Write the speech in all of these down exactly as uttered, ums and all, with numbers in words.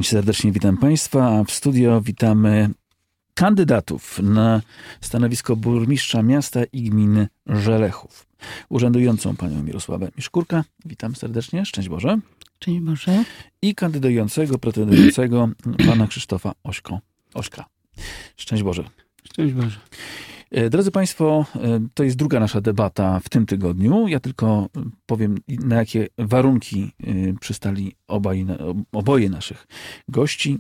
Serdecznie witam Państwa, a w studio witamy kandydatów na stanowisko burmistrza miasta i gminy Żelechów. Urzędującą panią Mirosławę Miszkurka. Witam serdecznie. Szczęść Boże. Szczęść Boże. I kandydującego, pretendującego pana Krzysztofa Ośko. Ośka. Szczęść Boże. Szczęść Boże. Drodzy Państwo, to jest druga nasza debata w tym tygodniu. Ja tylko powiem, na jakie warunki przystali obaj, oboje naszych gości.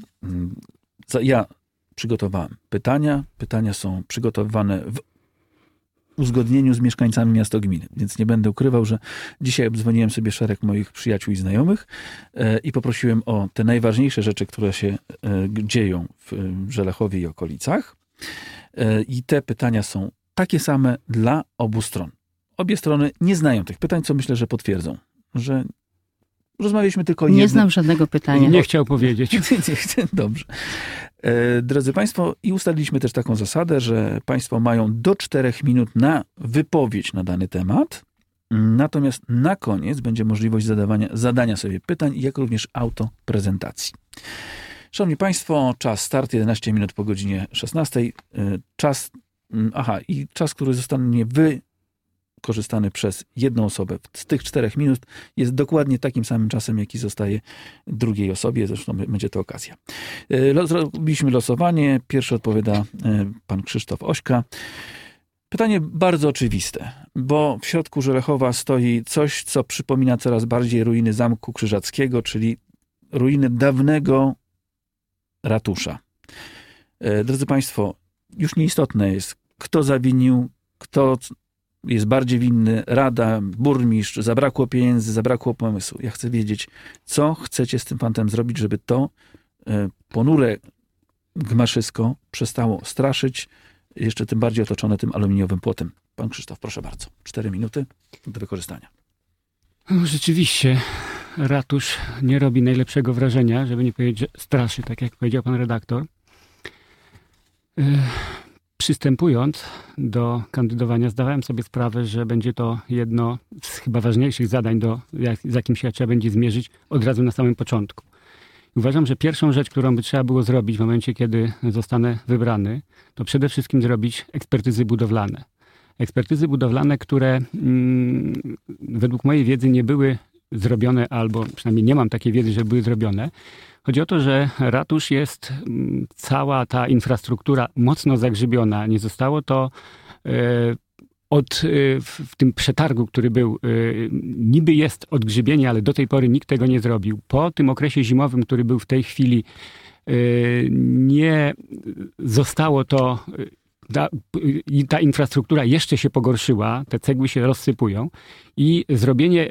Ja przygotowałem pytania. Pytania są przygotowywane w uzgodnieniu z mieszkańcami miasta gminy, więc nie będę ukrywał, że dzisiaj obdzwoniłem sobie szereg moich przyjaciół i znajomych i poprosiłem o te najważniejsze rzeczy, które się dzieją w Żelechowie i okolicach. I te pytania są takie same dla obu stron. Obie strony nie znają tych pytań, co myślę, że potwierdzą, że rozmawialiśmy tylko o jednym. Nie znam żadnego pytania. Nie chciał powiedzieć. nie chcę, dobrze. Drodzy Państwo, i ustaliliśmy też taką zasadę, że Państwo mają do czterech minut na wypowiedź na dany temat, natomiast na koniec będzie możliwość zadawania, zadania sobie pytań, jak również autoprezentacji. Szanowni Państwo, czas start jedenaście minut po godzinie szesnastej. Czas, aha, i czas, który zostanie wykorzystany przez jedną osobę z tych czterech minut jest dokładnie takim samym czasem, jaki zostaje drugiej osobie. Zresztą będzie to okazja. Zrobiliśmy losowanie. Pierwszy odpowiada pan Krzysztof Ośka. Pytanie bardzo oczywiste, bo w środku Żelechowa stoi coś, co przypomina coraz bardziej ruiny Zamku Krzyżackiego, czyli ruiny dawnego ratusza. Drodzy Państwo, już nieistotne jest, kto zawinił, kto jest bardziej winny, rada, burmistrz, zabrakło pieniędzy, zabrakło pomysłu. Ja chcę wiedzieć, co chcecie z tym fantem zrobić, żeby to ponure gmaszysko przestało straszyć, jeszcze tym bardziej otoczone tym aluminiowym płotem. Pan Krzysztof, proszę bardzo. Cztery minuty do wykorzystania. No, rzeczywiście ratusz nie robi najlepszego wrażenia, żeby nie powiedzieć, że straszy, tak jak powiedział pan redaktor. Yy, przystępując do kandydowania, zdawałem sobie sprawę, że będzie to jedno z chyba ważniejszych zadań, do, jak, z jakim się trzeba będzie zmierzyć od razu na samym początku. I uważam, że pierwszą rzecz, którą by trzeba było zrobić w momencie, kiedy zostanę wybrany, to przede wszystkim zrobić ekspertyzy budowlane. Ekspertyzy budowlane, które mm, według mojej wiedzy nie były zrobione, albo przynajmniej nie mam takiej wiedzy, że były zrobione. Chodzi o to, że ratusz jest, mm, cała ta infrastruktura mocno zagrzybiona. Nie zostało to e, od, e, w, w tym przetargu, który był, e, niby jest odgrzybienie, ale do tej pory nikt tego nie zrobił. Po tym okresie zimowym, który był w tej chwili, e, nie zostało to... Ta, i ta infrastruktura jeszcze się pogorszyła, te cegły się rozsypują i zrobienie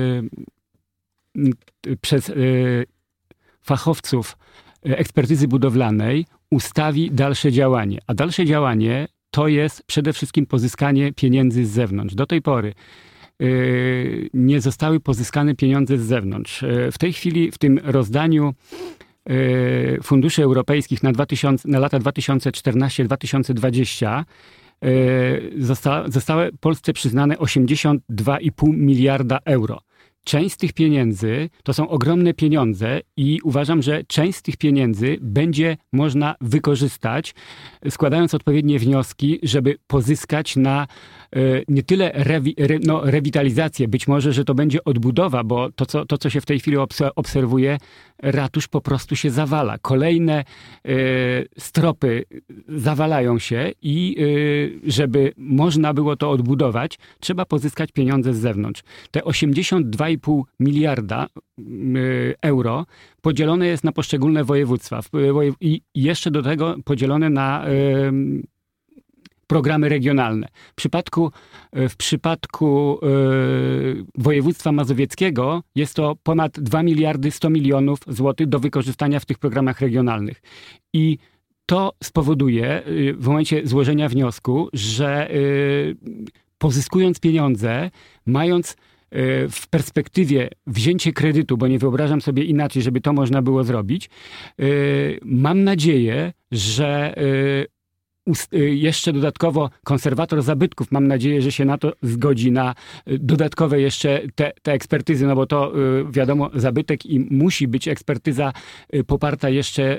y, przez y, fachowców ekspertyzy budowlanej ustawi dalsze działanie. A dalsze działanie to jest przede wszystkim pozyskanie pieniędzy z zewnątrz. Do tej pory y, nie zostały pozyskane pieniądze z zewnątrz. Y, w tej chwili w tym rozdaniu funduszy europejskich na, dwa tysiące, na lata dwa tysiące czternaście do dwa tysiące dwudziestego zosta, zostały Polsce przyznane osiemdziesiąt dwa i pół miliarda euro. Część z tych pieniędzy to są ogromne pieniądze i uważam, że część z tych pieniędzy będzie można wykorzystać, składając odpowiednie wnioski, żeby pozyskać na nie tyle rewi, re, no, rewitalizację, być może, że to będzie odbudowa, bo to co, to, co się w tej chwili obserwuje, ratusz po prostu się zawala. Kolejne y, stropy zawalają się i y, żeby można było to odbudować, trzeba pozyskać pieniądze z zewnątrz. Te osiemdziesiąt dwa i pół miliarda y, euro podzielone jest na poszczególne województwa i jeszcze do tego podzielone na y, programy regionalne. W przypadku, w przypadku yy, województwa mazowieckiego jest to ponad dwa miliardy sto milionów złotych do wykorzystania w tych programach regionalnych. I to spowoduje yy, w momencie złożenia wniosku, że yy, pozyskując pieniądze, mając yy, w perspektywie wzięcie kredytu, bo nie wyobrażam sobie inaczej, żeby to można było zrobić, yy, mam nadzieję, że yy, jeszcze dodatkowo konserwator zabytków, mam nadzieję, że się na to zgodzi, na dodatkowe jeszcze te, te ekspertyzy, no bo to wiadomo, zabytek i musi być ekspertyza poparta jeszcze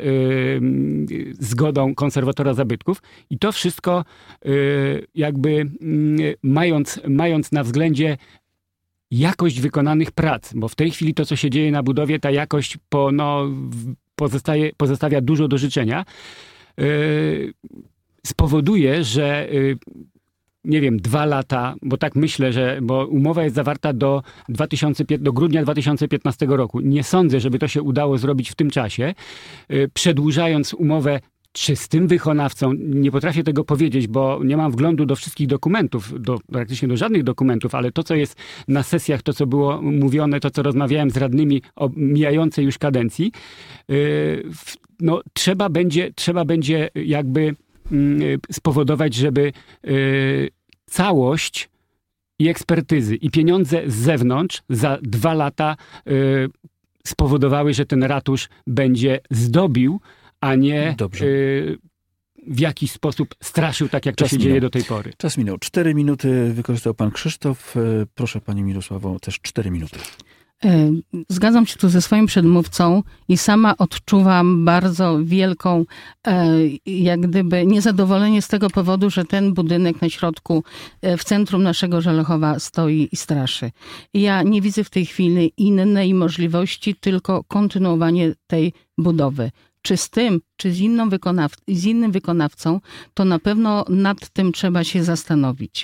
zgodą konserwatora zabytków. I to wszystko jakby mając, mając na względzie jakość wykonanych prac, bo w tej chwili to, co się dzieje na budowie, ta jakość po, no, pozostaje, pozostawia dużo do życzenia, yy, spowoduje, że yy, nie wiem, dwa lata, bo tak myślę, że bo umowa jest zawarta do, dwa tysiące, do grudnia dwa tysiące piętnastego roku. Nie sądzę, żeby to się udało zrobić w tym czasie. Yy, przedłużając umowę czy z tym wykonawcą, nie potrafię tego powiedzieć, bo nie mam wglądu do wszystkich dokumentów, do, praktycznie do żadnych dokumentów, ale to, co jest na sesjach, to, co było mówione, to, co rozmawiałem z radnymi o mijającej już kadencji, yy, no, trzeba będzie, trzeba będzie jakby yy, spowodować, żeby yy, całość i ekspertyzy, i pieniądze z zewnątrz za dwa lata yy, spowodowały, że ten ratusz będzie zdobił, a nie y, w jakiś sposób straszył, tak jak Czas to się minął. dzieje do tej pory. Czas minął. Cztery minuty wykorzystał pan Krzysztof. Proszę pani Mirosławo, też cztery minuty. Zgadzam się tu ze swoim przedmówcą i sama odczuwam bardzo wielką jak gdyby niezadowolenie z tego powodu, że ten budynek na środku, w centrum naszego Żelechowa stoi i straszy. Ja nie widzę w tej chwili innej możliwości, tylko kontynuowanie tej budowy. Czy z tym, czy z, inną wykonaw- z innym wykonawcą, to na pewno nad tym trzeba się zastanowić.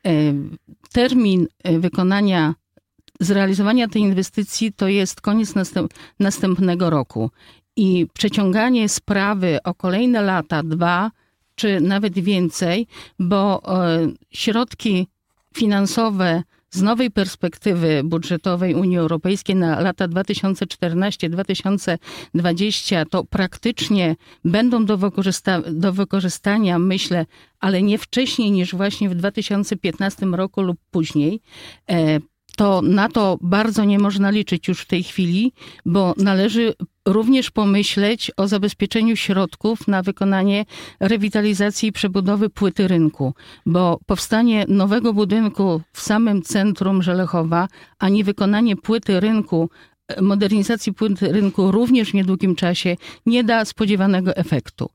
Termin wykonania zrealizowania tej inwestycji to jest koniec następ, następnego roku. I przeciąganie sprawy o kolejne lata, dwa czy nawet więcej, bo e, środki finansowe z nowej perspektywy budżetowej Unii Europejskiej na lata dwa tysiące czternaście do dwa tysiące dwudziestego to praktycznie będą do, wykorzysta- do wykorzystania, myślę, ale nie wcześniej niż właśnie w dwa tysiące piętnastym roku lub później. E, to na to bardzo nie można liczyć już w tej chwili, bo należy również pomyśleć o zabezpieczeniu środków na wykonanie rewitalizacji i przebudowy płyty rynku, bo powstanie nowego budynku w samym centrum Żelechowa, a nie wykonanie płyty rynku, modernizacji płyty rynku również w niedługim czasie nie da spodziewanego efektu.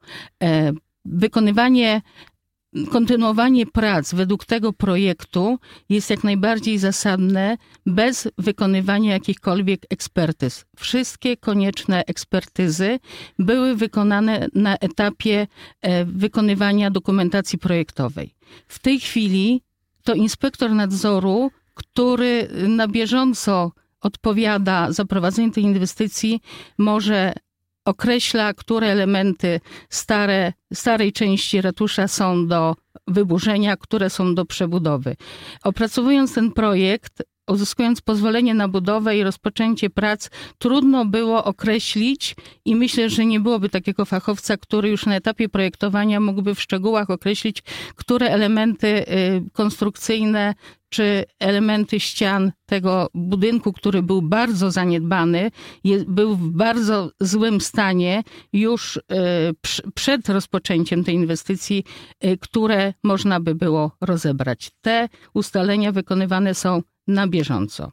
Wykonywanie Kontynuowanie prac według tego projektu jest jak najbardziej zasadne bez wykonywania jakichkolwiek ekspertyz. Wszystkie konieczne ekspertyzy były wykonane na etapie wykonywania dokumentacji projektowej. W tej chwili to inspektor nadzoru, który na bieżąco odpowiada za prowadzenie tej inwestycji, może określa, które elementy stare, starej części ratusza są do wyburzenia, które są do przebudowy. Opracowując ten projekt, uzyskując pozwolenie na budowę i rozpoczęcie prac, trudno było określić i myślę, że nie byłoby takiego fachowca, który już na etapie projektowania mógłby w szczegółach określić, które elementy konstrukcyjne czy elementy ścian tego budynku, który był bardzo zaniedbany, był w bardzo złym stanie już przed rozpoczęciem tej inwestycji, które można by było rozebrać. Te ustalenia wykonywane są na bieżąco.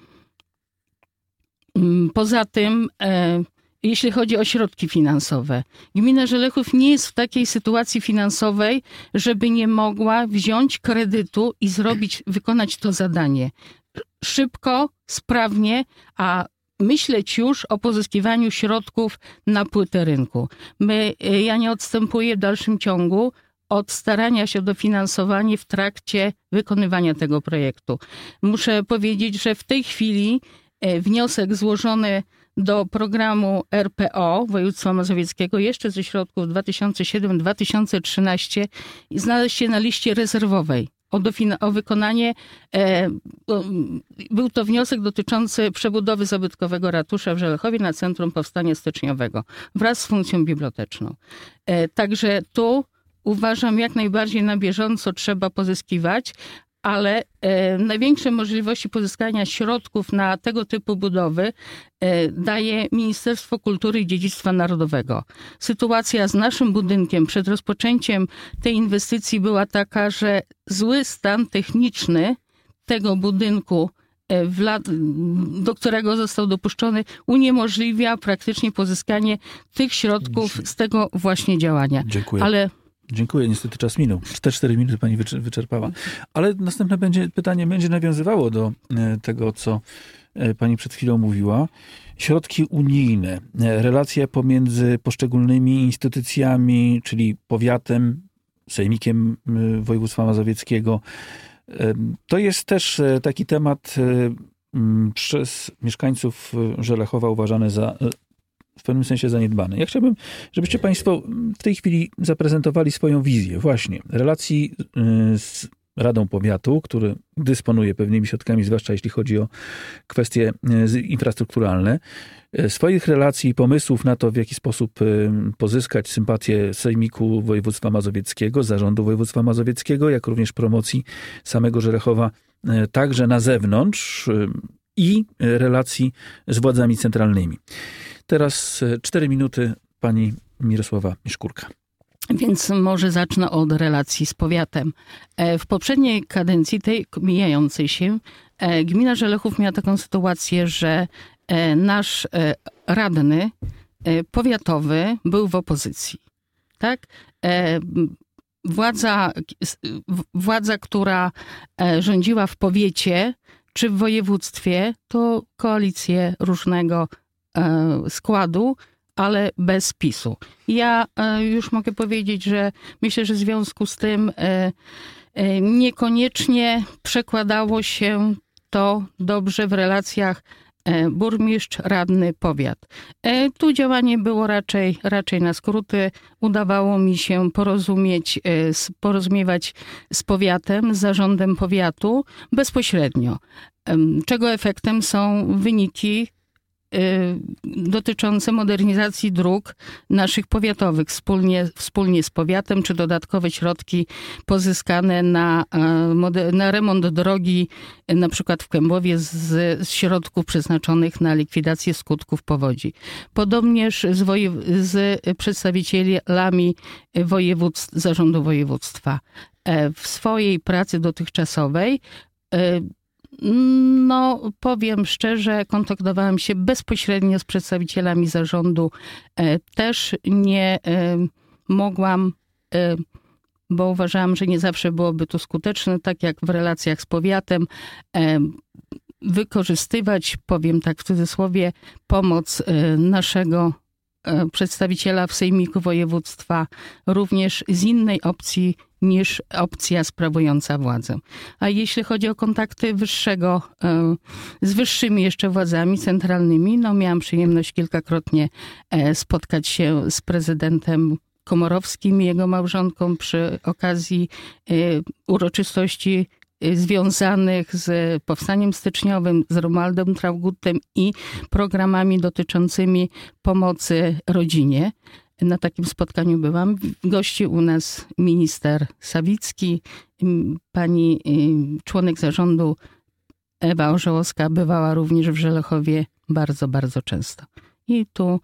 Poza tym, jeśli chodzi o środki finansowe, gmina Żelechów nie jest w takiej sytuacji finansowej, żeby nie mogła wziąć kredytu i zrobić, wykonać to zadanie szybko, sprawnie, a myśleć już o pozyskiwaniu środków na płytę rynku. My, ja nie odstępuję w dalszym ciągu od starania się o dofinansowanie w trakcie wykonywania tego projektu. Muszę powiedzieć, że w tej chwili wniosek złożony do programu R P O województwa mazowieckiego jeszcze ze środków dwa tysiące siódmy do dwa tysiące trzynastego znalazł się na liście rezerwowej o, dofina- o wykonanie. E, o, był to wniosek dotyczący przebudowy zabytkowego ratusza w Żelechowie na Centrum Powstania Styczniowego wraz z funkcją biblioteczną. E, także tu uważam, jak najbardziej na bieżąco trzeba pozyskiwać, ale e, największe możliwości pozyskania środków na tego typu budowy e, daje Ministerstwo Kultury i Dziedzictwa Narodowego. Sytuacja z naszym budynkiem przed rozpoczęciem tej inwestycji była taka, że zły stan techniczny tego budynku, w lat, do którego został dopuszczony, uniemożliwia praktycznie pozyskanie tych środków z tego właśnie działania. Dziękuję. Ale Dziękuję, niestety czas minął. cztery minuty pani wyczerpała. Ale następne będzie, pytanie będzie nawiązywało do tego, co pani przed chwilą mówiła. Środki unijne, relacja pomiędzy poszczególnymi instytucjami, czyli powiatem, sejmikiem województwa mazowieckiego. To jest też taki temat przez mieszkańców Żelechowa uważany za w pewnym sensie zaniedbany. Ja chciałbym, żebyście państwo w tej chwili zaprezentowali swoją wizję właśnie relacji z Radą Powiatu, który dysponuje pewnymi środkami, zwłaszcza jeśli chodzi o kwestie infrastrukturalne, swoich relacji i pomysłów na to, w jaki sposób pozyskać sympatię Sejmiku Województwa Mazowieckiego, Zarządu Województwa Mazowieckiego, jak również promocji samego Żelechowa także na zewnątrz i relacji z władzami centralnymi. Teraz cztery minuty pani Mirosława Miszkurka. Więc może zacznę od relacji z powiatem. W poprzedniej kadencji, tej mijającej się, gmina Żelechów miała taką sytuację, że nasz radny powiatowy był w opozycji. Tak? Władza, władza, która rządziła w powiecie czy w województwie, to koalicje różnego składu, ale bez PiSu. Ja już mogę powiedzieć, że myślę, że w związku z tym niekoniecznie przekładało się to dobrze w relacjach burmistrz, radny, powiat. Tu działanie było raczej, raczej na skróty. Udawało mi się porozumieć, porozumiewać z powiatem, z zarządem powiatu bezpośrednio. Czego efektem są wyniki dotyczące modernizacji dróg naszych powiatowych wspólnie, wspólnie z powiatem, czy dodatkowe środki pozyskane na, na remont drogi, na przykład w Kębowie z, z środków przeznaczonych na likwidację skutków powodzi. Podobnież z, wojew, z przedstawicielami województw, zarządu województwa. W swojej pracy dotychczasowej no, powiem szczerze, kontaktowałam się bezpośrednio z przedstawicielami zarządu. Też nie mogłam, bo uważałam, że nie zawsze byłoby to skuteczne, tak jak w relacjach z powiatem, wykorzystywać, powiem tak w cudzysłowie, pomoc naszego przedstawiciela w Sejmiku Województwa również z innej opcji niż opcja sprawująca władzę. A jeśli chodzi o kontakty wyższego, z wyższymi jeszcze władzami centralnymi, no miałam przyjemność kilkakrotnie spotkać się z prezydentem Komorowskim i jego małżonką przy okazji uroczystości związanych z powstaniem styczniowym, z Romualdem Trauguttem i programami dotyczącymi pomocy rodzinie. Na takim spotkaniu byłam. Gości u nas minister Sawicki, pani członek zarządu Ewa Orzełowska bywała również w Żelechowie bardzo, bardzo często. I tu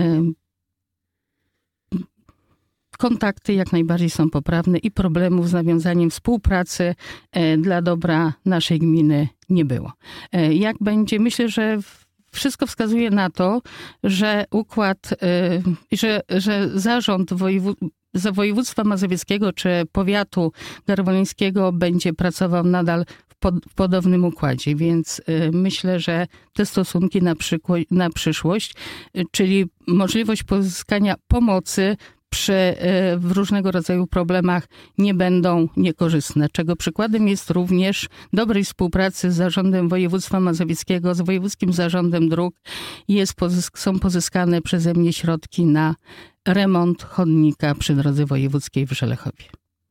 kontakty jak najbardziej są poprawne i problemów z nawiązaniem współpracy dla dobra naszej gminy nie było. Jak będzie? Myślę, że wszystko wskazuje na to, że układ, że, że zarząd wojewód, za województwa mazowieckiego czy powiatu garwolińskiego będzie pracował nadal w, pod, w podobnym układzie, więc myślę, że te stosunki na, przykło- na przyszłość, czyli możliwość pozyskania pomocy przy w różnego rodzaju problemach nie będą niekorzystne, czego przykładem jest również dobrej współpracy z Zarządem Województwa Mazowieckiego, z Wojewódzkim Zarządem Dróg. Jest, są pozyskane przeze mnie środki na remont chodnika przy drodze wojewódzkiej w Żelechowie.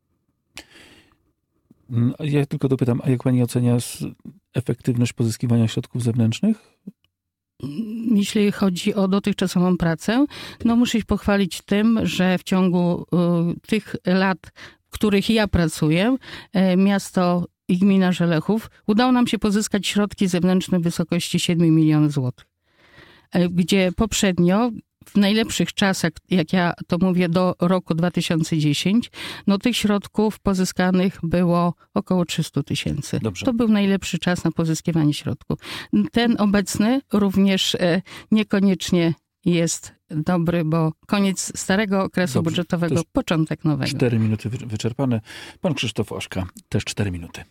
Ja tylko dopytam, a jak pani ocenia efektywność pozyskiwania środków zewnętrznych? Jeśli chodzi o dotychczasową pracę, no muszę się pochwalić tym, że w ciągu y, tych lat, w których ja pracuję, y, miasto i gmina Żelechów, udało nam się pozyskać środki zewnętrzne w wysokości siedem milionów złotych. Gdzie poprzednio, w najlepszych czasach, jak ja to mówię, do roku dwa tysiące dziesiątego, no tych środków pozyskanych było około trzysta tysięcy. Dobrze. To był najlepszy czas na pozyskiwanie środków. Ten obecny również niekoniecznie jest dobry, bo koniec starego okresu Dobrze. budżetowego, początek nowego. Cztery minuty wyczerpane. Pan Krzysztof Oszka, też cztery minuty.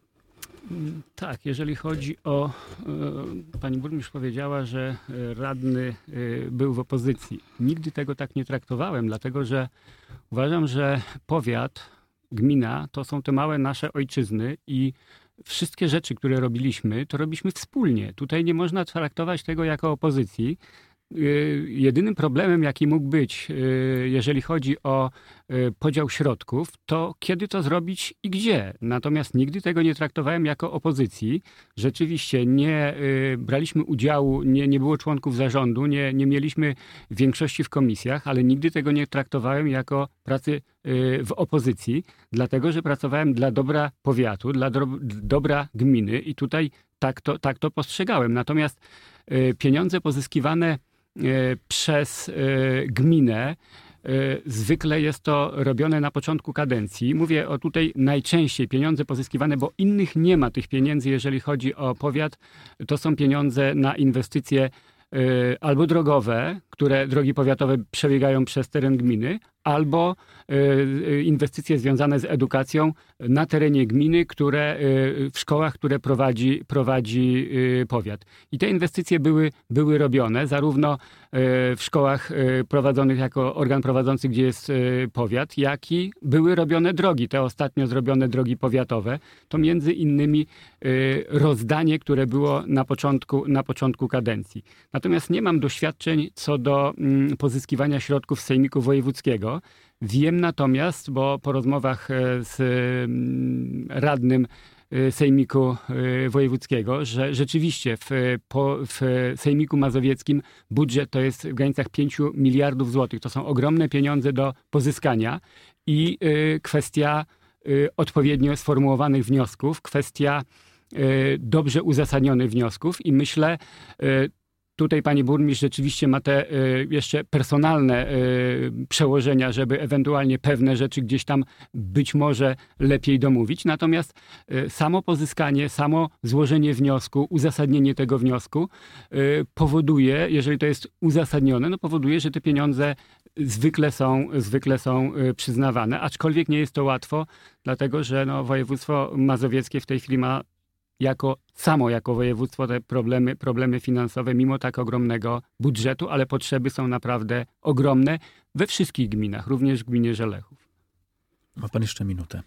Tak, jeżeli chodzi o... Pani burmistrz powiedziała, że radny był w opozycji. Nigdy tego tak nie traktowałem, dlatego że uważam, że powiat, gmina to są te małe nasze ojczyzny i wszystkie rzeczy, które robiliśmy, to robiliśmy wspólnie. Tutaj nie można traktować tego jako opozycji. Jedynym problemem, jaki mógł być, jeżeli chodzi o podział środków, to kiedy to zrobić i gdzie. Natomiast nigdy tego nie traktowałem jako opozycji. Rzeczywiście nie braliśmy udziału, nie, nie było członków zarządu, nie, nie mieliśmy większości w komisjach, ale nigdy tego nie traktowałem jako pracy w opozycji, dlatego że pracowałem dla dobra powiatu, dla do, dobra gminy i tutaj tak to, tak to postrzegałem. Natomiast pieniądze pozyskiwane przez gminę, zwykle jest to robione na początku kadencji. Mówię o tutaj najczęściej pieniądze pozyskiwane, bo innych nie ma tych pieniędzy, jeżeli chodzi o powiat. To są pieniądze na inwestycje albo drogowe, które drogi powiatowe przebiegają przez teren gminy, albo inwestycje związane z edukacją na terenie gminy, które w szkołach, które prowadzi, prowadzi powiat. I te inwestycje były, były robione zarówno w szkołach prowadzonych jako organ prowadzący, gdzie jest powiat, jak i były robione drogi. Te ostatnio zrobione drogi powiatowe to między innymi rozdanie, które było na początku, na początku kadencji. Natomiast nie mam doświadczeń co do pozyskiwania środków z Sejmiku Wojewódzkiego. Wiem natomiast, bo po rozmowach z radnym Sejmiku Wojewódzkiego, że rzeczywiście w, po, w Sejmiku Mazowieckim budżet to jest w granicach pięciu miliardów złotych. To są ogromne pieniądze do pozyskania i kwestia odpowiednio sformułowanych wniosków, kwestia dobrze uzasadnionych wniosków i myślę, tutaj pani burmistrz rzeczywiście ma te y, jeszcze personalne y, przełożenia, żeby ewentualnie pewne rzeczy gdzieś tam być może lepiej domówić. Natomiast y, samo pozyskanie, samo złożenie wniosku, uzasadnienie tego wniosku y, powoduje, jeżeli to jest uzasadnione, no powoduje, że te pieniądze zwykle są, zwykle są y, przyznawane. Aczkolwiek nie jest to łatwo, dlatego że no, województwo mazowieckie w tej chwili ma jako samo jako województwo te problemy, problemy finansowe, mimo tak ogromnego budżetu, ale potrzeby są naprawdę ogromne we wszystkich gminach, również w gminie Żelechów. Ma pan jeszcze minutę.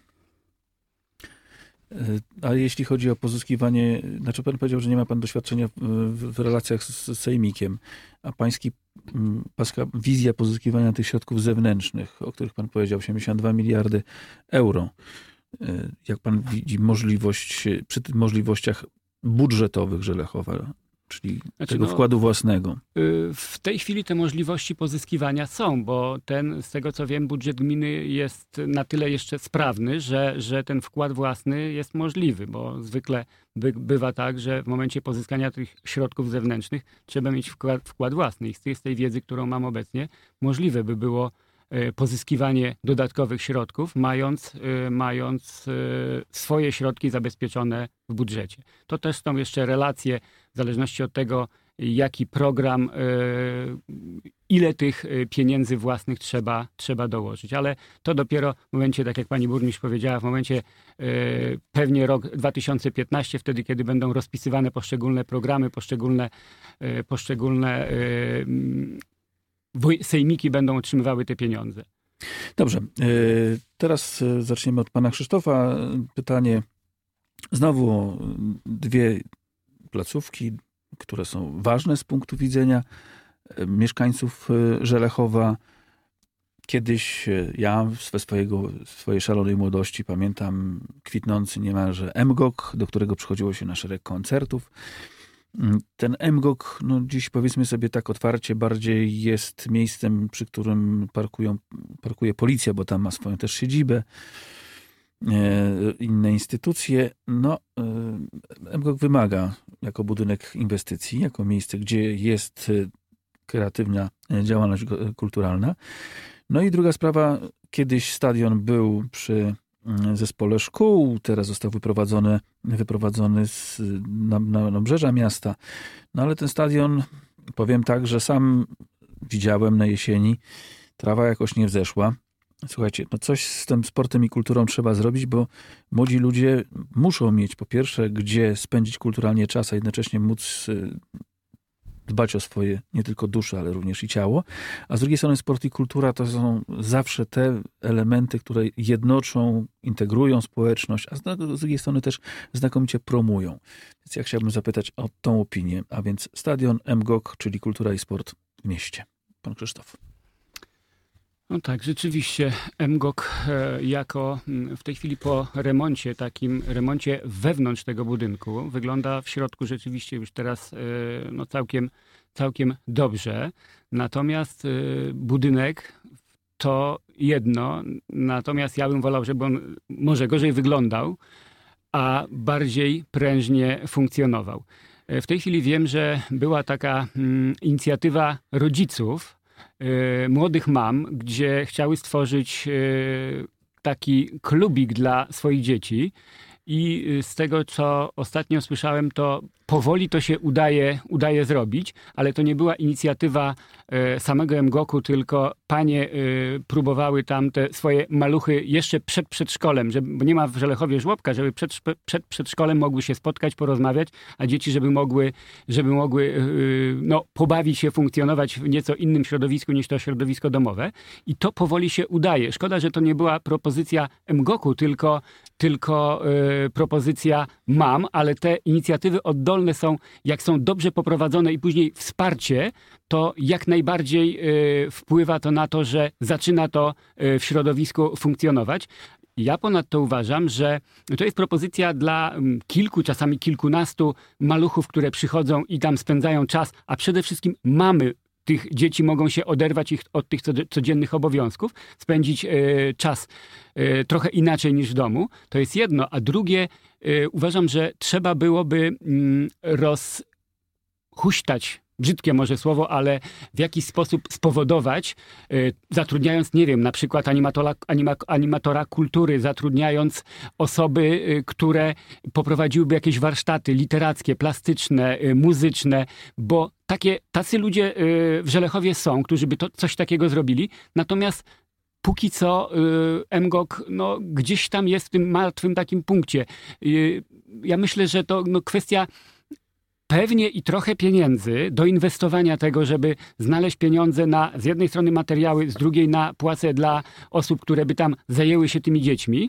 A jeśli chodzi o pozyskiwanie, znaczy pan powiedział, że nie ma pan doświadczenia w, w relacjach z, z Sejmikiem, a pański, pańska wizja pozyskiwania tych środków zewnętrznych, o których pan powiedział, osiemdziesiąt dwa miliardy euro, jak pan widzi możliwość, przy tych możliwościach budżetowych Żelechowa, czyli znaczy, tego no, wkładu własnego? W tej chwili te możliwości pozyskiwania są, bo ten, z tego co wiem, budżet gminy jest na tyle jeszcze sprawny, że, że ten wkład własny jest możliwy, bo zwykle by, bywa tak, że w momencie pozyskania tych środków zewnętrznych trzeba mieć wkład, wkład własny. I z tej, z tej wiedzy, którą mam obecnie, możliwe by było pozyskiwanie dodatkowych środków, mając, mając swoje środki zabezpieczone w budżecie. To też są jeszcze relacje, w zależności od tego, jaki program, ile tych pieniędzy własnych trzeba, trzeba dołożyć. Ale to dopiero w momencie, tak jak pani burmistrz powiedziała, w momencie pewnie rok dwa tysiące piętnasty, wtedy, kiedy będą rozpisywane poszczególne programy, poszczególne, poszczególne sejmiki będą otrzymywały te pieniądze. Dobrze. Teraz zaczniemy od pana Krzysztofa. Pytanie znowu dwie placówki, które są ważne z punktu widzenia mieszkańców Żelechowa. Kiedyś ja ze swojego, swojej szalonej młodości pamiętam kwitnący niemalże M G O K, do którego przychodziło się na szereg koncertów. Ten M G O K, no dziś powiedzmy sobie tak otwarcie, bardziej jest miejscem, przy którym parkują, parkuje policja, bo tam ma swoją też siedzibę. inne instytucje. No, M G O K wymaga jako budynek inwestycji, jako miejsce, gdzie jest kreatywna działalność kulturalna. No i druga sprawa, kiedyś stadion był przy zespole szkół, teraz został wyprowadzony, wyprowadzony z na, na, na obrzeża miasta. No ale ten stadion, powiem tak, że sam widziałem na jesieni, trawa jakoś nie wzeszła. Słuchajcie, no coś z tym sportem i kulturą trzeba zrobić, bo młodzi ludzie muszą mieć po pierwsze, gdzie spędzić kulturalnie czas, a jednocześnie móc dbać o swoje nie tylko duszę, ale również i ciało. A z drugiej strony sport i kultura to są zawsze te elementy, które jednoczą, integrują społeczność, a z drugiej strony też znakomicie promują. Więc ja chciałbym zapytać o tą opinię, a więc stadion M G O K, czyli kultura i sport w mieście. Pan Krzysztof. No tak, rzeczywiście M G O K jako w tej chwili po remoncie, takim remoncie wewnątrz tego budynku, wygląda w środku rzeczywiście już teraz no, całkiem, całkiem dobrze. Natomiast budynek to jedno, natomiast ja bym wolał, żeby on może gorzej wyglądał, a bardziej prężnie funkcjonował. W tej chwili wiem, że była taka mm, inicjatywa rodziców, młodych mam, gdzie chciały stworzyć taki klubik dla swoich dzieci i z tego, co ostatnio słyszałem, to powoli to się udaje, udaje zrobić, ale to nie była inicjatywa samego M G O K-u, tylko panie próbowały tam te swoje maluchy jeszcze przed przedszkolem, żeby, bo nie ma w Żelechowie żłobka, żeby przed, przed przedszkolem mogły się spotkać, porozmawiać, a dzieci, żeby mogły, żeby mogły no, pobawić się, funkcjonować w nieco innym środowisku niż to środowisko domowe. I to powoli się udaje. Szkoda, że to nie była propozycja M G O K-u, tylko, tylko y, propozycja mam, ale te inicjatywy oddolne są, jak są dobrze poprowadzone i później wsparcie, to jak najbardziej y, wpływa to na to, że zaczyna to y, w środowisku funkcjonować. Ja ponadto uważam, że to jest propozycja dla kilku, czasami kilkunastu maluchów, które przychodzą i tam spędzają czas, a przede wszystkim mamy tych dzieci mogą się oderwać ich od tych codziennych obowiązków, spędzić y, czas y, trochę inaczej niż w domu. To jest jedno. A drugie, y, uważam, że trzeba byłoby y, rozhuśtać, brzydkie może słowo, ale w jakiś sposób spowodować, y, zatrudniając, nie wiem, na przykład animatora, anima, animatora kultury, zatrudniając osoby, y, które poprowadziłyby jakieś warsztaty literackie, plastyczne, y, muzyczne, bo takie, tacy ludzie y, w Żelechowie są, którzy by to, coś takiego zrobili, natomiast póki co y, M G O K no, gdzieś tam jest w tym martwym takim punkcie. Y, ja myślę, że to no, kwestia pewnie i trochę pieniędzy do inwestowania tego, żeby znaleźć pieniądze na z jednej strony materiały, z drugiej na płace dla osób, które by tam zajęły się tymi dziećmi.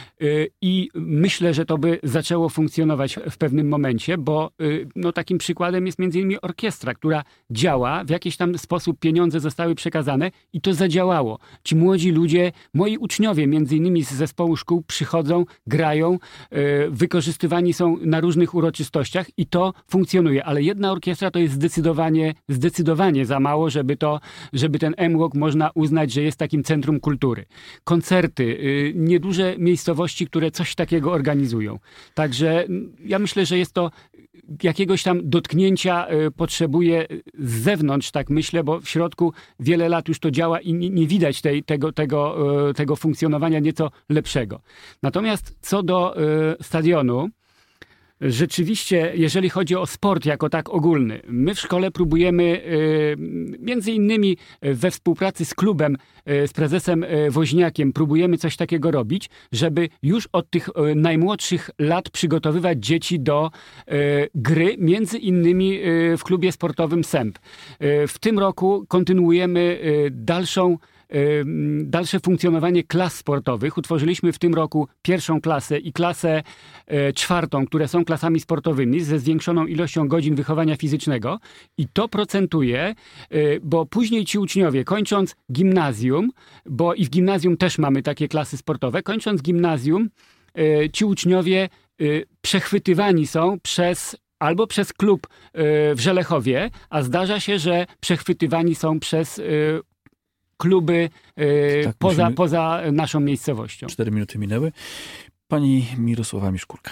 I myślę, że to by zaczęło funkcjonować w pewnym momencie, bo no, takim przykładem jest między innymi orkiestra, która działa, w jakiś tam sposób pieniądze zostały przekazane i to zadziałało. Ci młodzi ludzie, moi uczniowie między innymi z zespołu szkół przychodzą, grają, wykorzystywani są na różnych uroczystościach i to funkcjonuje. Ale jedna orkiestra to jest zdecydowanie, zdecydowanie za mało, żeby to, żeby ten M G O K można uznać, że jest takim centrum kultury. Koncerty, nieduże miejscowości, które coś takiego organizują. Także ja myślę, że jest to jakiegoś tam dotknięcia potrzebuje z zewnątrz, tak myślę, bo w środku wiele lat już to działa i nie, nie widać tej, tego, tego, tego funkcjonowania nieco lepszego. Natomiast co do stadionu, rzeczywiście, jeżeli chodzi o sport jako tak ogólny, my w szkole próbujemy między innymi we współpracy z klubem, z prezesem Woźniakiem, próbujemy coś takiego robić, żeby już od tych najmłodszych lat przygotowywać dzieci do gry, między innymi w klubie sportowym Sęp. W tym roku kontynuujemy dalszą dalsze funkcjonowanie klas sportowych. Utworzyliśmy w tym roku pierwszą klasę i klasę czwartą, które są klasami sportowymi ze zwiększoną ilością godzin wychowania fizycznego i to procentuje, bo później ci uczniowie kończąc gimnazjum, bo i w gimnazjum też mamy takie klasy sportowe, kończąc gimnazjum ci uczniowie przechwytywani są przez albo przez klub w Żelechowie, a zdarza się, że przechwytywani są przez kluby y, tak, poza, musimy... poza naszą miejscowością. Cztery minuty minęły. Pani Mirosława Miszkurka.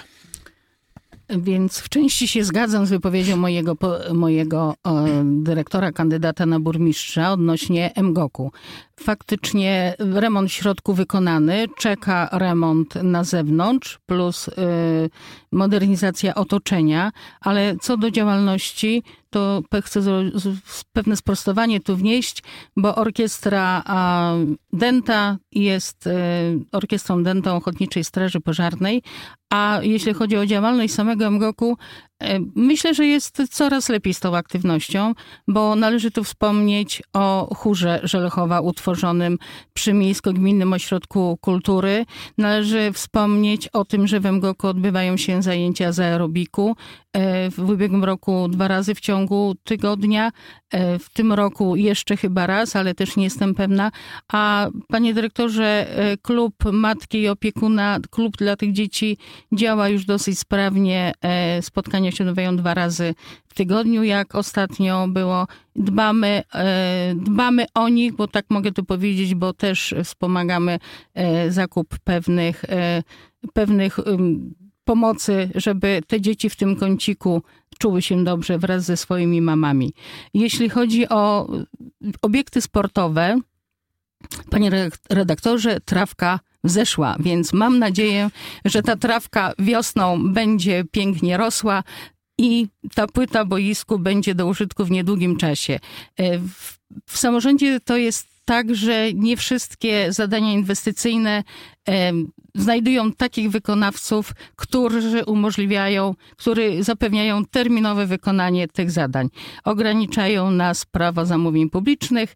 Więc w części się zgadzam z wypowiedzią mojego, mojego o, dyrektora, kandydata na burmistrza odnośnie M G O K-u. Faktycznie remont w środku wykonany, czeka remont na zewnątrz plus y, modernizacja otoczenia, ale co do działalności, to chcę pewne sprostowanie tu wnieść, bo orkiestra a, Dęta jest y, orkiestrą Dętą Ochotniczej Straży Pożarnej, a jeśli chodzi o działalność samego M G O K-u, myślę, że jest coraz lepiej z tą aktywnością, bo należy tu wspomnieć o chórze Żelechowa utworzonym przy Miejsko-Gminnym Ośrodku Kultury. Należy wspomnieć o tym, że w M G O K-u odbywają się zajęcia z aerobiku. W ubiegłym roku dwa razy w ciągu tygodnia, w tym roku jeszcze chyba raz, ale też nie jestem pewna. A panie dyrektorze, klub matki i opiekuna, klub dla tych dzieci działa już dosyć sprawnie. Spotkania się odbywają dwa razy w tygodniu, jak ostatnio było. Dbamy, dbamy o nich, bo tak mogę tu powiedzieć, bo też wspomagamy zakup pewnych, pewnych pomocy, żeby te dzieci w tym kąciku czuły się dobrze wraz ze swoimi mamami. Jeśli chodzi o obiekty sportowe, panie redaktorze, trawka wzeszła, więc mam nadzieję, że ta trawka wiosną będzie pięknie rosła i ta płyta boisku będzie do użytku w niedługim czasie. W, w samorządzie to jest tak, że nie wszystkie zadania inwestycyjne e, znajdują takich wykonawców, którzy umożliwiają, którzy zapewniają terminowe wykonanie tych zadań. Ograniczają nas prawo zamówień publicznych,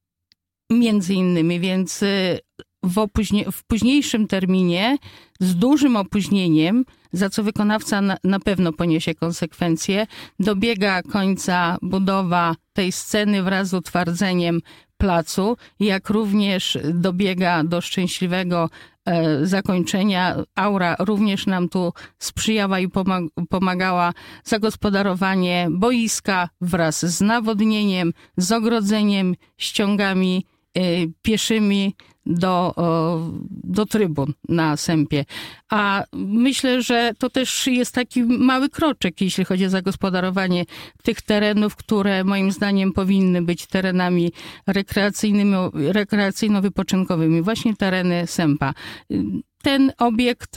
między innymi, więc w, opóźnie, w późniejszym terminie, z dużym opóźnieniem, za co wykonawca na, na pewno poniesie konsekwencje, dobiega końca budowa tej sceny wraz z utwardzeniem placu, jak również dobiega do szczęśliwego e, zakończenia. Aura również nam tu sprzyjała i pomag- pomagała. Zagospodarowanie boiska wraz z nawodnieniem, z ogrodzeniem, ściągami e, pieszymi do, o, do trybun na Sępie. A myślę, że to też jest taki mały kroczek, jeśli chodzi o zagospodarowanie tych terenów, które moim zdaniem powinny być terenami rekreacyjnymi, rekreacyjno-wypoczynkowymi. Właśnie tereny Sępa. Ten obiekt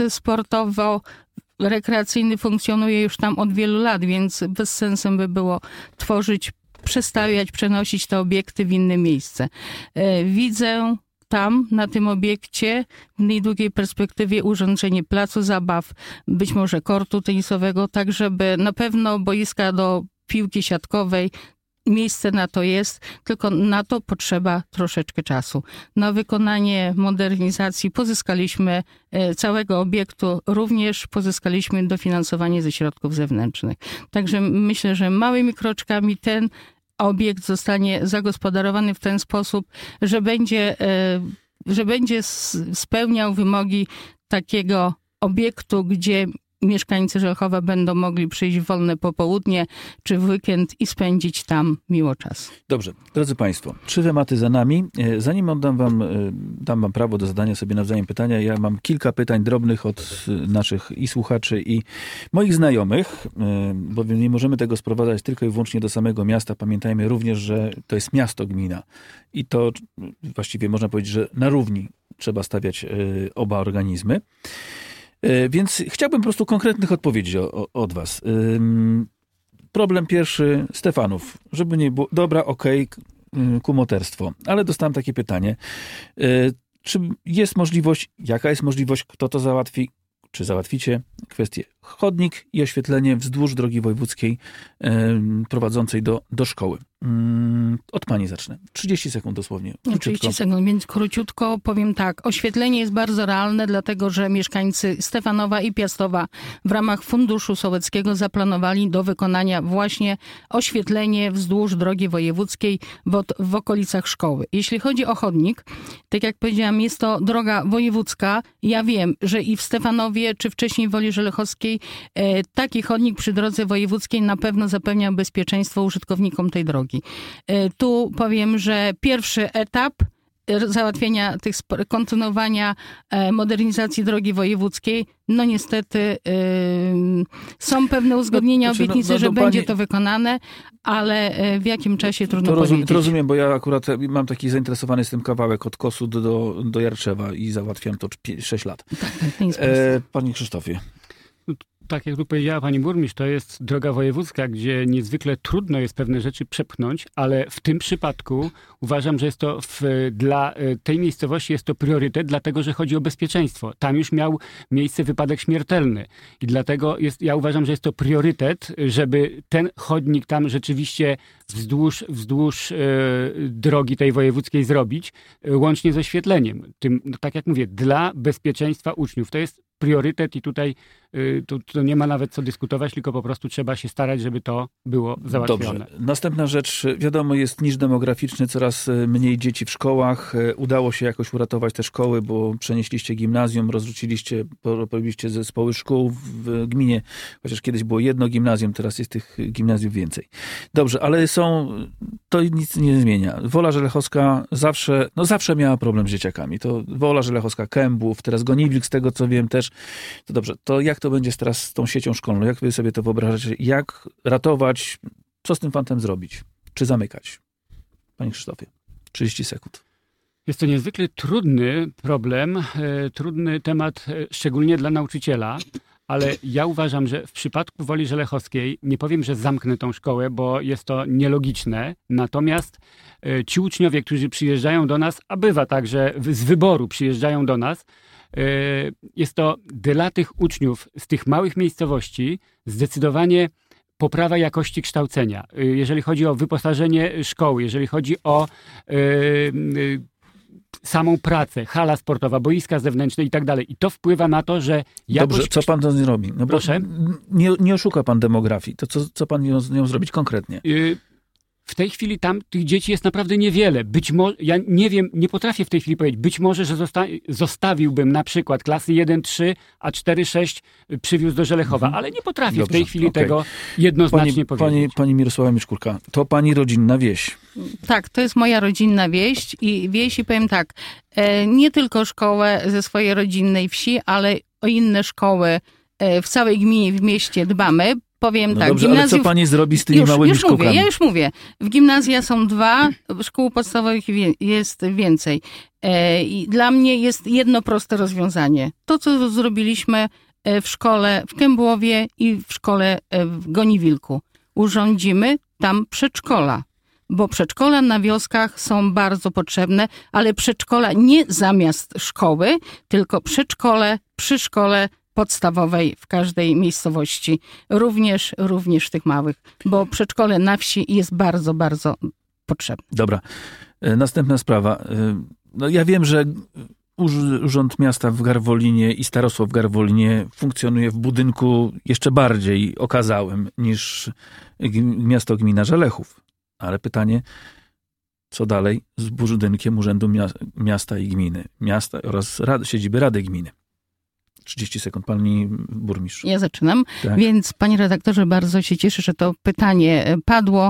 sportowo-rekreacyjny funkcjonuje już tam od wielu lat, więc bez sensu by było tworzyć, przestawiać, przenosić te obiekty w inne miejsce. Widzę tam, na tym obiekcie, w niedługiej perspektywie urządzenie placu zabaw, być może kortu tenisowego, tak żeby na pewno boiska do piłki siatkowej, miejsce na to jest, tylko na to potrzeba troszeczkę czasu. Na wykonanie modernizacji pozyskaliśmy całego obiektu, również pozyskaliśmy dofinansowanie ze środków zewnętrznych. Także myślę, że małymi kroczkami ten obiekt zostanie zagospodarowany w ten sposób, że będzie, że będzie spełniał wymogi takiego obiektu, gdzie mieszkańcy Żelechowa będą mogli przyjść w wolne popołudnie czy w weekend i spędzić tam miło czas. Dobrze, drodzy Państwo, trzy tematy za nami. Zanim oddam wam, dam wam prawo do zadania sobie nawzajem pytania, ja mam kilka pytań drobnych od naszych i słuchaczy, i moich znajomych, bowiem nie możemy tego sprowadzać tylko i wyłącznie do samego miasta. Pamiętajmy również, że to jest miasto, gmina i to właściwie można powiedzieć, że na równi trzeba stawiać oba organizmy. Więc chciałbym po prostu konkretnych odpowiedzi o, o, od was. Ym, problem pierwszy, Stefanów. Żeby nie było... Dobra, okej, okay, kumoterstwo. Ale dostałem takie pytanie. Yy, czy jest możliwość, jaka jest możliwość, kto to załatwi, czy załatwicie kwestię chodnik i oświetlenie wzdłuż drogi wojewódzkiej yy, prowadzącej do, do szkoły. Yy, od pani zacznę. trzydzieści sekund dosłownie. Króciutko. trzydzieści sekund, więc króciutko powiem tak. Oświetlenie jest bardzo realne, dlatego że mieszkańcy Stefanowa i Piastowa w ramach Funduszu Sołeckiego zaplanowali do wykonania właśnie oświetlenie wzdłuż drogi wojewódzkiej w, w okolicach szkoły. Jeśli chodzi o chodnik, tak jak powiedziałam, jest to droga wojewódzka. Ja wiem, że i w Stefanowie, czy wcześniej w Woli Żelechowskiej e, taki chodnik przy drodze wojewódzkiej na pewno zapewnia bezpieczeństwo użytkownikom tej drogi. E, tu powiem, że pierwszy etap załatwienia tych, kontynuowania modernizacji drogi wojewódzkiej, no niestety yy, są pewne uzgodnienia, no, znaczy, obietnice, no, no, że no, będzie pani... to wykonane, ale w jakim czasie trudno to rozum, powiedzieć. To rozumiem, bo ja akurat mam taki zainteresowany z tym kawałek od Kosu do, do Jarczewa i załatwiam to sześć lat. Tak, tak, nie jest e, Panie Krzysztofie. Tak jak tu powiedziała pani burmistrz, to jest droga wojewódzka, gdzie niezwykle trudno jest pewne rzeczy przepchnąć, ale w tym przypadku uważam, że jest to w, dla tej miejscowości jest to priorytet, dlatego że chodzi o bezpieczeństwo. Tam już miał miejsce wypadek śmiertelny i dlatego jest, ja uważam, że jest to priorytet, żeby ten chodnik tam rzeczywiście wzdłuż, wzdłuż e, drogi tej wojewódzkiej zrobić, e, łącznie z oświetleniem. Tym, no, tak jak mówię, dla bezpieczeństwa uczniów. To jest priorytet i tutaj y, to, to nie ma nawet co dyskutować, tylko po prostu trzeba się starać, żeby to było załatwione. Dobrze. Następna rzecz, wiadomo, jest niż demograficzny, coraz mniej dzieci w szkołach. Udało się jakoś uratować te szkoły, bo przenieśliście gimnazjum, rozrzuciliście, porobiliście zespoły szkół w gminie, chociaż kiedyś było jedno gimnazjum, teraz jest tych gimnazjów więcej. Dobrze, ale są, to nic nie zmienia. Wola Żelechowska zawsze, no zawsze miała problem z dzieciakami. To Wola Żelechowska, Kębów, teraz Goniwilk, z tego co wiem też. To dobrze, to jak to będzie teraz z tą siecią szkolną? Jak wy sobie to wyobrażacie? Jak ratować? Co z tym fantem zrobić? Czy zamykać? Panie Krzysztofie, trzydzieści sekund. Jest to niezwykle trudny problem, e, trudny temat, e, szczególnie dla nauczyciela, ale ja uważam, że w przypadku Woli Żelechowskiej, nie powiem, że zamknę tą szkołę, bo jest to nielogiczne, natomiast e, ci uczniowie, którzy przyjeżdżają do nas, a bywa tak, że z wyboru przyjeżdżają do nas, jest to dla tych uczniów z tych małych miejscowości zdecydowanie poprawa jakości kształcenia. Jeżeli chodzi o wyposażenie szkoły, jeżeli chodzi o y, y, samą pracę, hala sportowa, boiska zewnętrzne i tak dalej. I to wpływa na to, że jakość... Dobrze, co pan to zrobi? No Proszę? Nie, nie oszuka pan demografii. To co, co pan z nią zrobić konkretnie? Y, W tej chwili tam tych dzieci jest naprawdę niewiele. Być może, ja nie wiem, nie potrafię w tej chwili powiedzieć, być może, że zosta zostawiłbym na przykład klasy jeden trzy, a cztery sześć przywiózł do Żelechowa, ale nie potrafię Dobrze, w tej chwili okay. tego jednoznacznie pani, powiedzieć. Pani, pani Mirosława Miszkurka, to pani rodzinna wieś. Tak, to jest moja rodzinna wieś i wieś i powiem tak, nie tylko szkołę ze swojej rodzinnej wsi, ale o inne szkoły w całej gminie, w mieście dbamy. Powiem no tak, dobrze, gimnazjów... ale co pani zrobi z tymi już, małymi już szkółkami? Mówię, ja już mówię. W gimnazjach są dwa, szkół podstawowych jest więcej. I dla mnie jest jedno proste rozwiązanie. To, co zrobiliśmy w szkole w Kębłowie i w szkole w Goniwilku. Urządzimy tam przedszkola. Bo przedszkola na wioskach są bardzo potrzebne, ale przedszkola nie zamiast szkoły, tylko przedszkole przy szkole podstawowej w każdej miejscowości, również, również tych małych, bo przedszkole na wsi jest bardzo, bardzo potrzebne. Dobra. Następna sprawa. No ja wiem, że Urząd Miasta w Garwolinie i Starostwo w Garwolinie funkcjonuje w budynku jeszcze bardziej okazałym niż miasto gmina Żelechów. Ale pytanie, co dalej z budynkiem Urzędu Miasta i Gminy, miasta oraz rady, siedziby Rady Gminy? trzydzieści sekund, pani burmistrz. Ja zaczynam, tak. Więc panie redaktorze, bardzo się cieszę, że to pytanie padło,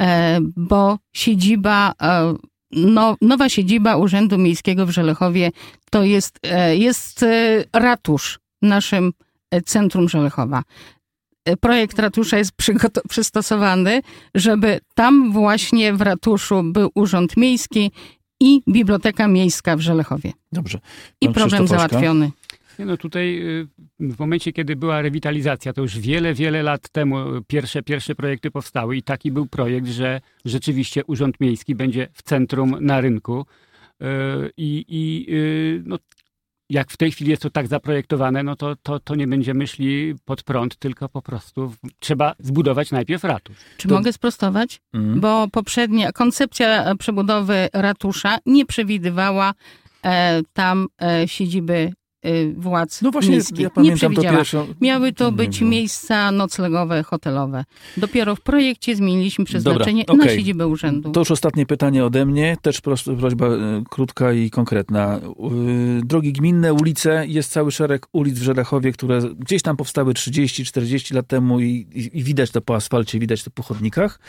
bo siedziba, no, nowa siedziba Urzędu Miejskiego w Żelechowie to jest, jest ratusz w naszym centrum Żelechowa. Projekt ratusza jest przystosowany, żeby tam właśnie w ratuszu był Urząd Miejski i Biblioteka Miejska w Żelechowie. Dobrze. I problem załatwiony. No tutaj w momencie, kiedy była rewitalizacja, to już wiele, wiele lat temu pierwsze, pierwsze projekty powstały i taki był projekt, że rzeczywiście Urząd Miejski będzie w centrum na rynku i, i no, jak w tej chwili jest to tak zaprojektowane, no to, to, to nie będziemy szli pod prąd, tylko po prostu trzeba zbudować najpierw ratusz. Czy to... mogę sprostować? Mm. Bo poprzednia koncepcja przebudowy ratusza nie przewidywała e, tam e, siedziby władz no właśnie, miejskich. Ja nie przewidziała. Pierwsze... Miały to być miejsca noclegowe, hotelowe. Dopiero w projekcie zmieniliśmy przeznaczenie Dobra, okay. na siedzibę urzędu. To już ostatnie pytanie ode mnie. Też prośba krótka i konkretna. Drogi gminne, ulice. Jest cały szereg ulic w Żelechowie, które gdzieś tam powstały trzydzieści czterdzieści lat temu i, i, i widać to po asfalcie, widać to po chodnikach.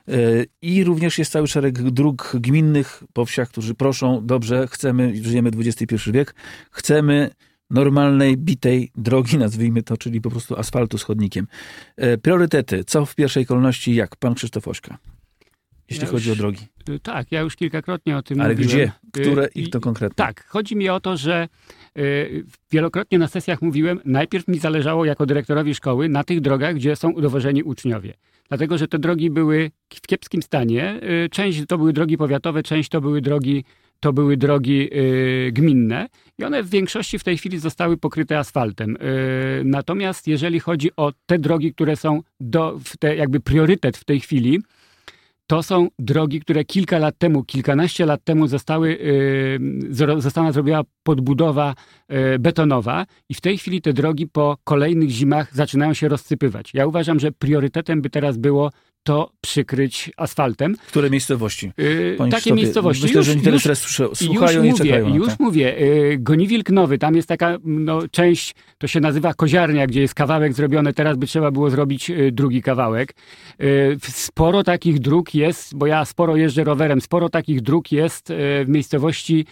I również jest cały szereg dróg gminnych po wsiach, którzy proszą, dobrze, chcemy, żyjemy dwudziesty pierwszy wiek, chcemy normalnej, bitej drogi, nazwijmy to, czyli po prostu asfaltu z chodnikiem. Priorytety, co w pierwszej kolejności, jak? Pan Krzysztof Ośka, jeśli ja chodzi już, o drogi. Tak, ja już kilkakrotnie o tym Ale mówiłem. gdzie? Które i to konkretnie? Tak, chodzi mi o to, że y, wielokrotnie na sesjach mówiłem, najpierw mi zależało jako dyrektorowi szkoły na tych drogach, gdzie są udowożeni uczniowie. Dlatego, że te drogi były w kiepskim stanie. Y, część to były drogi powiatowe, część to były drogi to były drogi y, gminne i one w większości w tej chwili zostały pokryte asfaltem. Y, natomiast jeżeli chodzi o te drogi, które są do, w te, jakby priorytet w tej chwili, to są drogi, które kilka lat temu, kilkanaście lat temu zostały, y, została zrobiona podbudowa y, betonowa i w tej chwili te drogi po kolejnych zimach zaczynają się rozsypywać. Ja uważam, że priorytetem by teraz było to przykryć asfaltem. Które miejscowości? Yy, takie Krzysztofie, miejscowości. Myślę, już, że teraz już, słuchają już i czekają mówię, na Już to. mówię, yy, Goniwilk Nowy, tam jest taka no, część, to się nazywa Koziarnia, gdzie jest kawałek zrobiony, teraz by trzeba było zrobić yy, drugi kawałek. Yy, sporo takich dróg jest, bo ja sporo jeżdżę rowerem, sporo takich dróg jest yy, w miejscowości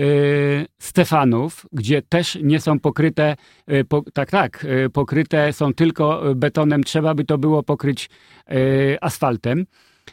Stefanów, gdzie też nie są pokryte, po, tak, tak, pokryte są tylko betonem, trzeba by to było pokryć asfaltem.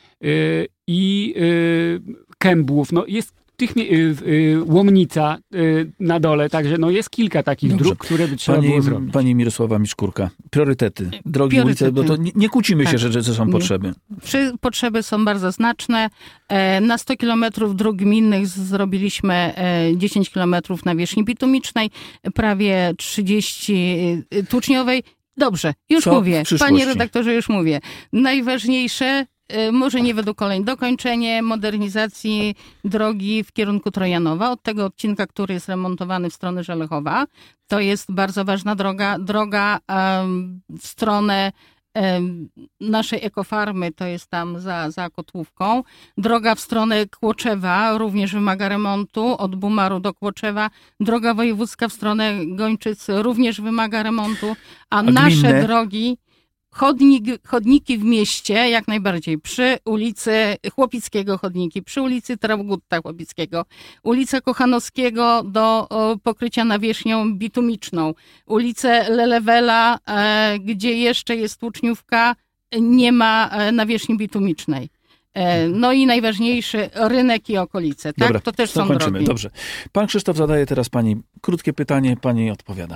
I Kębłów, no jest tych, Łomnica na dole, także no jest kilka takich Dobrze. dróg, które by trzeba pani, było zrobić. Pani Mirosława Miszkurka, priorytety, drogi, Priorytety. ulice, bo to nie, nie kłócimy tak. się, że, że są nie. potrzeby. Potrzeby są bardzo znaczne. Na sto kilometrów dróg gminnych zrobiliśmy dziesięć kilometrów nawierzchni bitumicznej, prawie trzydzieści tuczniowej. Dobrze, już Co mówię. w Panie redaktorze, już mówię. Najważniejsze, może nie wydokoleń, dokończenie modernizacji drogi w kierunku Trojanowa, od tego odcinka, który jest remontowany w stronę Żelechowa. To jest bardzo ważna droga. Droga um, w stronę um, naszej ekofarmy, to jest tam za, za Kotłówką. Droga w stronę Kłoczewa również wymaga remontu, od Bumaru do Kłoczewa. Droga wojewódzka w stronę Gończyc również wymaga remontu, a, a nasze gminne? drogi... Chodnik, chodniki w mieście, jak najbardziej, przy ulicy Chłopickiego chodniki, przy ulicy Traugutta Chłopickiego, ulica Kochanowskiego do o, pokrycia nawierzchnią bitumiczną, ulicę Lelewela, e, gdzie jeszcze jest tłuczniówka, nie ma e, nawierzchni bitumicznej. E, no i najważniejszy rynek i okolice, tak? Dobra, to też są kończymy. drogi. Dobrze. Pan Krzysztof zadaje teraz pani krótkie pytanie, pani odpowiada.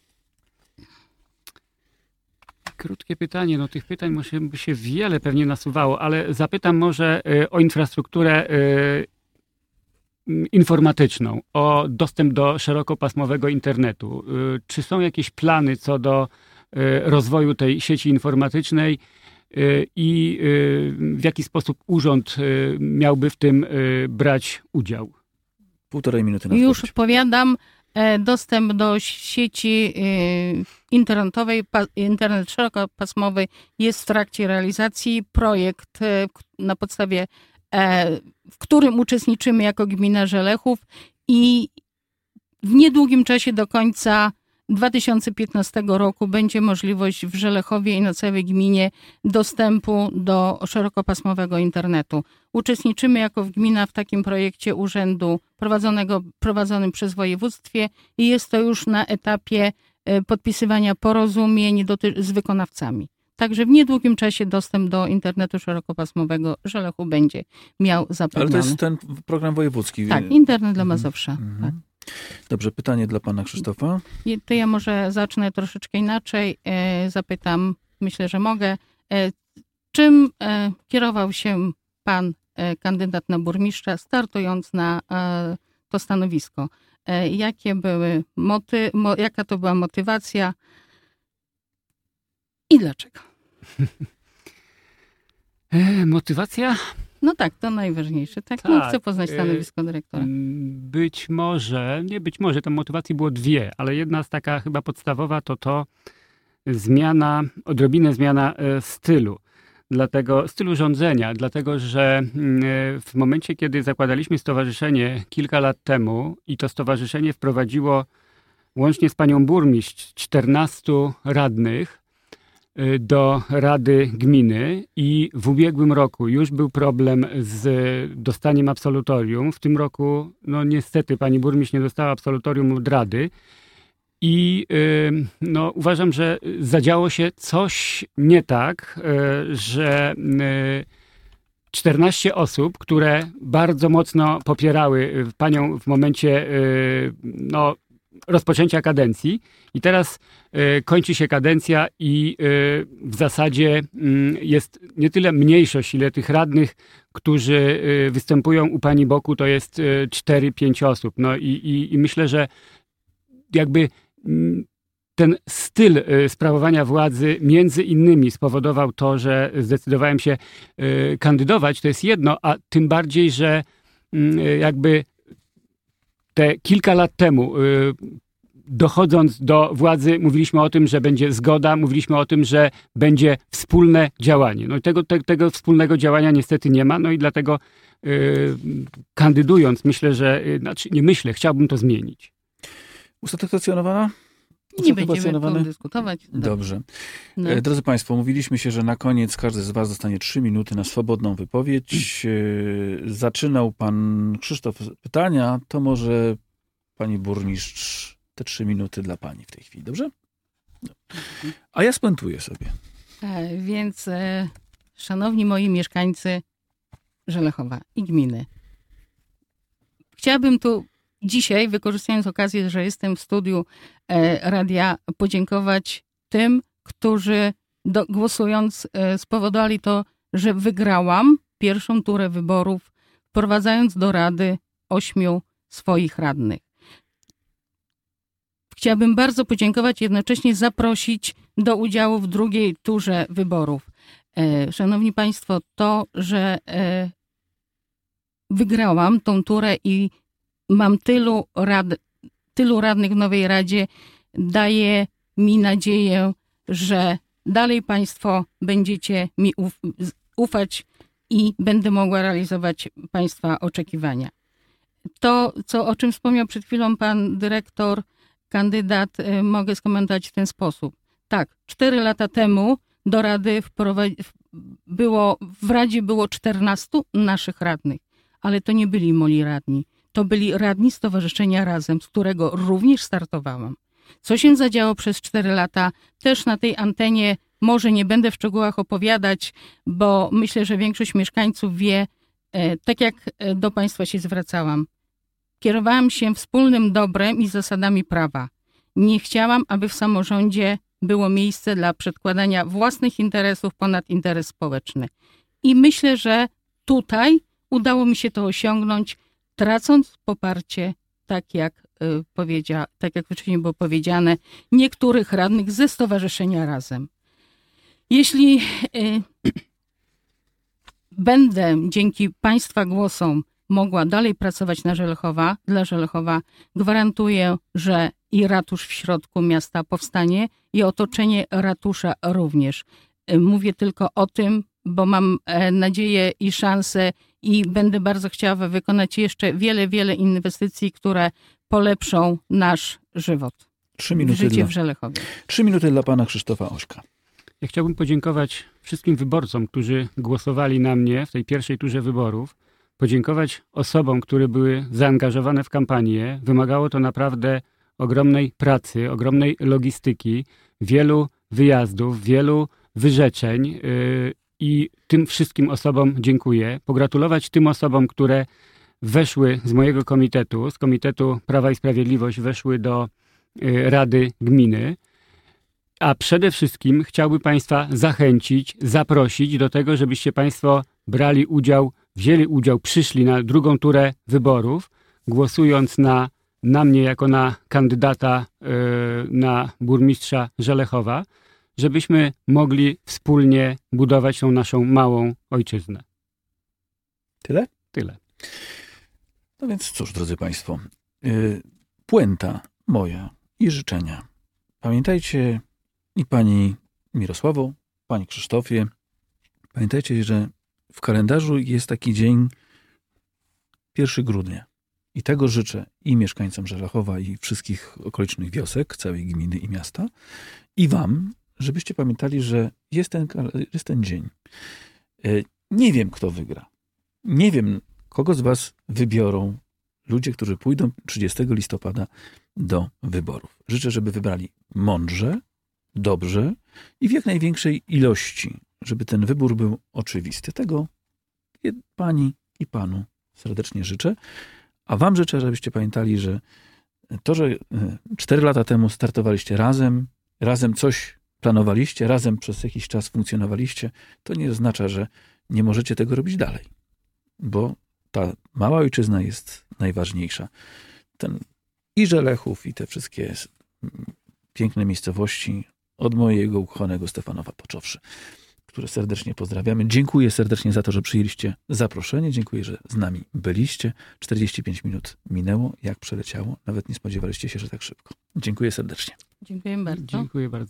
Krótkie pytanie, no tych pytań może by się wiele pewnie nasuwało, ale zapytam może y, o infrastrukturę y, informatyczną, o dostęp do szerokopasmowego internetu. Y, czy są jakieś plany co do y, rozwoju tej sieci informatycznej y, i y, w jaki sposób urząd y, miałby w tym y, brać udział? Półtorej minuty na Już odpowiadam. Dostęp do sieci internetowej, internet szerokopasmowy jest w trakcie realizacji. Projekt, na podstawie, w którym uczestniczymy jako gmina Żelechów i w niedługim czasie do końca dwa tysiące piętnastego roku będzie możliwość w Żelechowie i na całej gminie dostępu do szerokopasmowego internetu. Uczestniczymy jako gmina w takim projekcie urzędu prowadzonego, prowadzonym przez województwie i jest to już na etapie podpisywania porozumień doty- z wykonawcami. Także w niedługim czasie dostęp do internetu szerokopasmowego Żelechu będzie miał zapewniony. Ale to jest ten program wojewódzki. Tak, internet dla Mazowsza. Mhm. Tak. Dobrze, pytanie dla pana Krzysztofa. To ja może zacznę troszeczkę inaczej. Zapytam, myślę, że mogę. Czym kierował się pan kandydat na burmistrza, startując na to stanowisko? Jakie były moty, jaka to była motywacja i dlaczego? Motywacja? No tak, to najważniejsze. Tak, tak. No, chcę poznać stanowisko dyrektora. Być może, nie być może, tam motywacji było dwie, ale jedna z taka chyba podstawowa to to zmiana, odrobinę zmiana stylu. Dlatego, stylu rządzenia, dlatego że w momencie, kiedy zakładaliśmy stowarzyszenie kilka lat temu i to stowarzyszenie wprowadziło łącznie z panią burmistrz czternastu radnych, do Rady Gminy i w ubiegłym roku już był problem z dostaniem absolutorium. W tym roku, no niestety, pani burmistrz nie dostała absolutorium od Rady i no, uważam, że zadziało się coś nie tak, że czternaście osób, które bardzo mocno popierały panią w momencie no, rozpoczęcia kadencji i teraz y, kończy się kadencja i y, w zasadzie y, jest nie tyle mniejszość, ile tych radnych, którzy y, występują u pani boku, to jest y, cztery pięć osób. No i, i, i myślę, że jakby y, ten styl y, sprawowania władzy między innymi spowodował to, że zdecydowałem się y, kandydować, to jest jedno, a tym bardziej, że y, jakby te kilka lat temu, y, dochodząc do władzy, mówiliśmy o tym, że będzie zgoda, mówiliśmy o tym, że będzie wspólne działanie. No i tego, te, tego wspólnego działania niestety nie ma, no i dlatego y, kandydując, myślę, że, y, znaczy nie myślę, chciałbym to zmienić. Usatysfakcjonowana? Nie będziemy tu dyskutować. Dobrze. No. Drodzy Państwo, mówiliśmy się, że na koniec każdy z Was dostanie trzy minuty na swobodną wypowiedź. Zaczynał Pan Krzysztof pytania, to może Pani Burmistrz te trzy minuty dla Pani w tej chwili, dobrze? No. A ja spuentuję sobie. E, więc e, szanowni moi mieszkańcy Żelechowa i gminy, chciałabym tu dzisiaj, wykorzystując okazję, że jestem w studiu e, radia, podziękować tym, którzy do, głosując e, spowodowali to, że wygrałam pierwszą turę wyborów, wprowadzając do rady ośmiu swoich radnych. Chciałabym bardzo podziękować, jednocześnie zaprosić do udziału w drugiej turze wyborów. E, szanowni Państwo, to, że e, wygrałam tą turę i mam tylu, rad, tylu radnych w nowej Radzie, daje mi nadzieję, że dalej Państwo będziecie mi uf, ufać i będę mogła realizować Państwa oczekiwania. To, co, o czym wspomniał przed chwilą Pan Dyrektor, kandydat, mogę skomentować w ten sposób. Tak, cztery lata temu do Rady wprowadzi- było, w Radzie było czternastu naszych radnych, ale to nie byli moi radni. To byli radni Stowarzyszenia Razem, z którego również startowałam. Co się zadziało przez cztery lata, też na tej antenie może nie będę w szczegółach opowiadać, bo myślę, że większość mieszkańców wie, tak jak do Państwa się zwracałam. Kierowałam się wspólnym dobrem i zasadami prawa. Nie chciałam, aby w samorządzie było miejsce dla przedkładania własnych interesów ponad interes społeczny. I myślę, że tutaj udało mi się to osiągnąć, tracąc poparcie, tak jak, y, powiedzia, tak jak wcześniej było powiedziane, niektórych radnych ze Stowarzyszenia Razem. Jeśli y, będę dzięki Państwa głosom mogła dalej pracować na Żelechowa, dla Żelechowa, gwarantuję, że i ratusz w środku miasta powstanie i otoczenie ratusza również. Y, mówię tylko o tym, bo mam e, nadzieję i szansę i będę bardzo chciała wykonać jeszcze wiele, wiele inwestycji, które polepszą nasz żywot. Trzy minuty życie dla, w Żelechowie. Trzy minuty dla pana Krzysztofa Ośka. Ja chciałbym podziękować wszystkim wyborcom, którzy głosowali na mnie w tej pierwszej turze wyborów. Podziękować osobom, które były zaangażowane w kampanię. Wymagało to naprawdę ogromnej pracy, ogromnej logistyki, wielu wyjazdów, wielu wyrzeczeń. Yy, I tym wszystkim osobom dziękuję. Pogratulować tym osobom, które weszły z mojego komitetu, z Komitetu Prawa i Sprawiedliwość, weszły do y, Rady Gminy. A przede wszystkim chciałbym Państwa zachęcić, zaprosić do tego, żebyście Państwo brali udział, wzięli udział, przyszli na drugą turę wyborów, głosując na, na mnie jako na kandydata y, na burmistrza Żelechowa, żebyśmy mogli wspólnie budować tą naszą małą ojczyznę. Tyle? Tyle. No więc cóż, drodzy Państwo, yy, puenta moja i życzenia. Pamiętajcie i Pani Mirosławo, Panie Krzysztofie, pamiętajcie, że w kalendarzu jest taki dzień pierwszego grudnia. I tego życzę i mieszkańcom Żelechowa, i wszystkich okolicznych wiosek, całej gminy i miasta, i Wam, żebyście pamiętali, że jest ten, jest ten dzień. Nie wiem, kto wygra. Nie wiem, kogo z was wybiorą ludzie, którzy pójdą trzydziestego listopada do wyborów. Życzę, żeby wybrali mądrze, dobrze i w jak największej ilości, żeby ten wybór był oczywisty. Tego pani i panu serdecznie życzę. A wam życzę, żebyście pamiętali, że to, że cztery lata temu startowaliście razem, razem coś planowaliście, razem przez jakiś czas funkcjonowaliście, to nie oznacza, że nie możecie tego robić dalej. Bo ta mała ojczyzna jest najważniejsza. Ten i Żelechów, i te wszystkie piękne miejscowości od mojego ukochanego Stefanowa począwszy, które serdecznie pozdrawiamy. Dziękuję serdecznie za to, że przyjęliście zaproszenie. Dziękuję, że z nami byliście. czterdzieści pięć minut minęło, jak przeleciało. Nawet nie spodziewaliście się, że tak szybko. Dziękuję serdecznie. Dziękuję bardzo. Dziękuję bardzo.